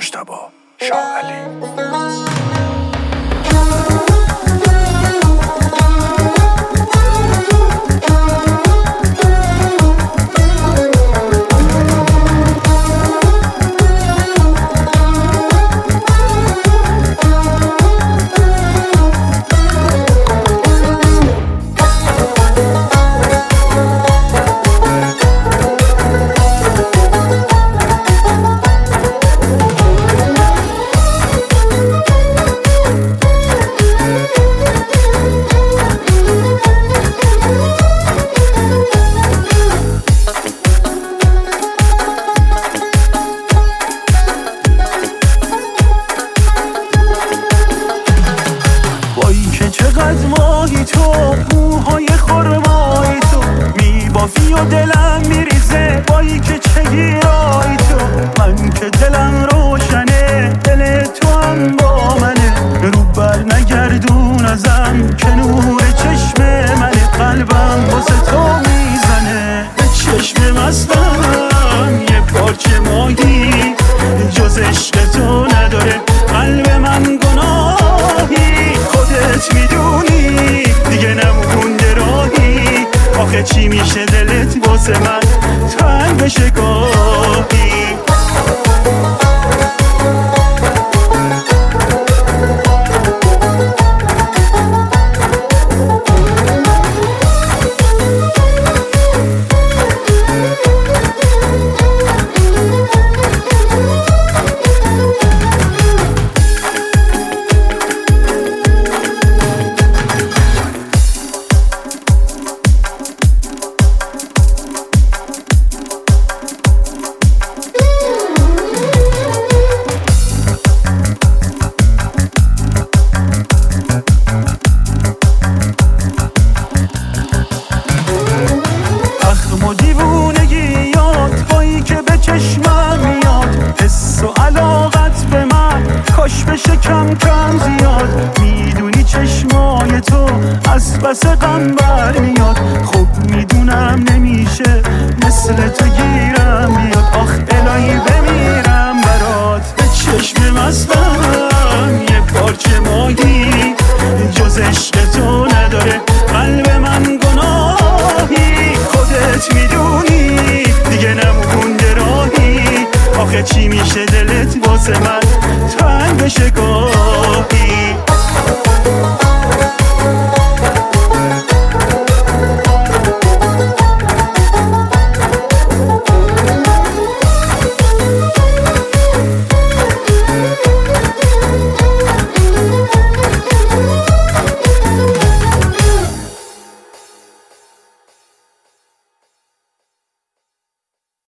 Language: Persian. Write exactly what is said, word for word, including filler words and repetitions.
مجتبی شاهعلی. چقدر ماهی تو، موهای خرمایی تو، میبافی و دلم میریزه بایی که چه گیرایی تو. من که دلم روشنه، دل تو هم با منه، رو بر نگردون ازم که نور چشم منه. قلبم واسه تو میزنه، به چشم مستم یه پارچه ماهی جز عشق تو نداره. قلب من گناهی خودت میدونی، دیگه نمونده راهی. آخه چی میشه دلت واسه من تنگ بشه گاهی. کاش بشه کم کم زیاد، میدونی چشمای تو از بس غم بر میاد. خب میدونم نمیشه مثل تو گیرم میاد. آخ الهی بمیرم برات، به چشم مستم یه پارچه ماهی جز عشق تو نداره. قلب من گناهی خودت میدونی، دیگه نمونده راهی. آخه چی میشه دلت واسه من تنگ بشه گاهی.